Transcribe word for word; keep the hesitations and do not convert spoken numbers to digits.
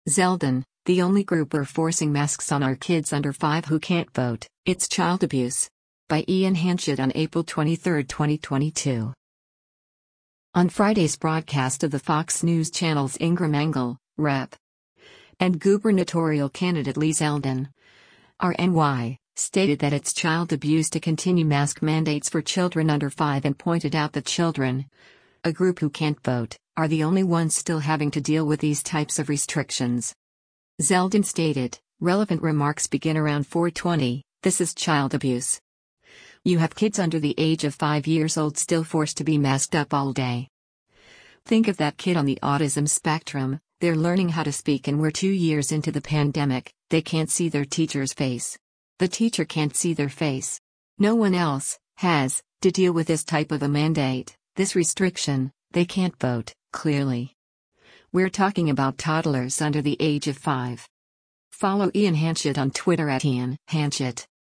Zeldin, the only group we're forcing masks on are kids under five who can't vote. It's child abuse. By Ian Hanchett on April twenty-third, twenty twenty-two. On Friday's broadcast of the Fox News Channel's Ingram Angle, Rep. and gubernatorial candidate Lee Zeldin, R N Y, stated that it's child abuse to continue mask mandates for children under five and pointed out that children, a group who can't vote, are the only ones still having to deal with these types of restrictions. Zeldin stated, relevant remarks begin around four twenty, this is child abuse. You have kids under the age of five years old still forced to be masked up all day. Think of that kid on the autism spectrum, they're learning how to speak and we're two years into the pandemic, they can't see their teacher's face. The teacher can't see their face. No one else has to deal with this type of a mandate, this restriction, they can't vote, clearly. We're talking about toddlers under the age of five. Follow Ian Hanchett on Twitter at Ian Hanchett.